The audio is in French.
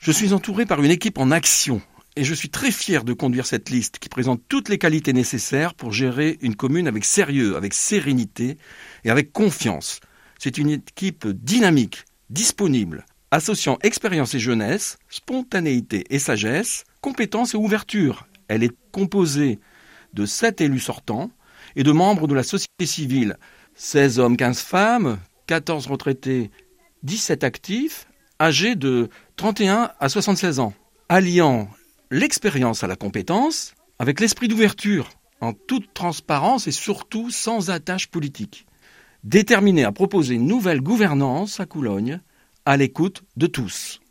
Je suis entouré par une équipe en action et je suis très fier de conduire cette liste qui présente toutes les qualités nécessaires pour gérer une commune avec sérieux, avec sérénité et avec confiance. C'est une équipe dynamique, disponible, associant expérience et jeunesse, spontanéité et sagesse, compétence et ouverture. Elle est composée de 7 élus sortants et de membres de la société civile. 16 hommes, 15 femmes, 14 retraités, 17 actifs, âgés de 31 à 76 ans, alliant l'expérience à la compétence avec l'esprit d'ouverture, en toute transparence et surtout sans attache politique. Déterminés à proposer une nouvelle gouvernance à Coulogne, à l'écoute de tous.